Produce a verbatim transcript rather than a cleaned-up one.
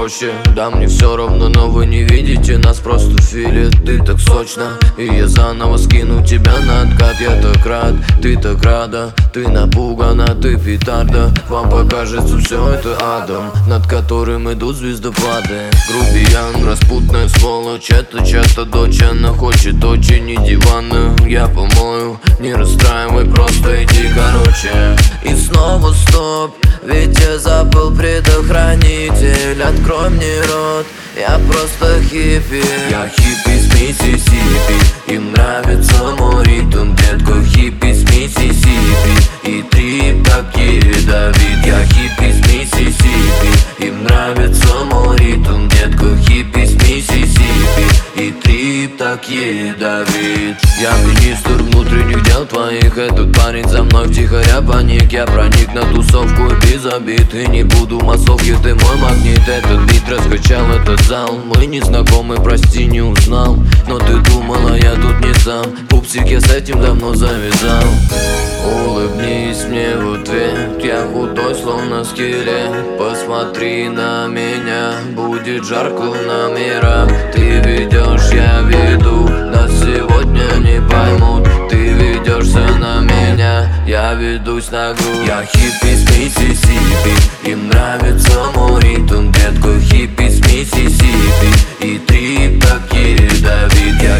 проще. Да мне все равно, но вы не видите нас, просто в филе. Ты так сочно, и я заново скину тебя на откат. Я так рад, ты так рада, ты напугана, ты петарда. Вам покажется все это адом, над которым идут звездопады. Грубиян, распутная сволочь, это часто дочь. Она хочет очень не диванную, я помою. Не расстраивай, просто иди короче. И снова стоп, ведь я забыл предохранитель. Открой мне рот, я просто хиппи. Я хиппи с Миссисипи, им нравится мой ритм, детка. Хиппи с Миссисипи, и трип как ядовит. Я хиппи с Миссисипи, им нравится мой ритм, детка. Хиппи с Миссисипи, и трип так ядовит. Я министр внутренних дел твоих, этот парень за мной втихаря паник. Я проник на тусовку и без обид, и не буду массовки, ты мой магнит. Этот бит раскачал этот зал, мы не знакомы, прости, не узнал. Но ты думала, я тут не сам, пупсик, я с этим давно завязал. Улыбнись мне в ответ, я худой, словно скелет. Посмотри на меня, будет жарко на мира. Ты ведешь, я веду, нас сегодня не поймут. Ты ведешься на меня, я ведусь на грудь. Я хиппи с Миссисипи, им нравится мой ритм, детка. Хиппи с Миссисипи, и трип так ядовит. Я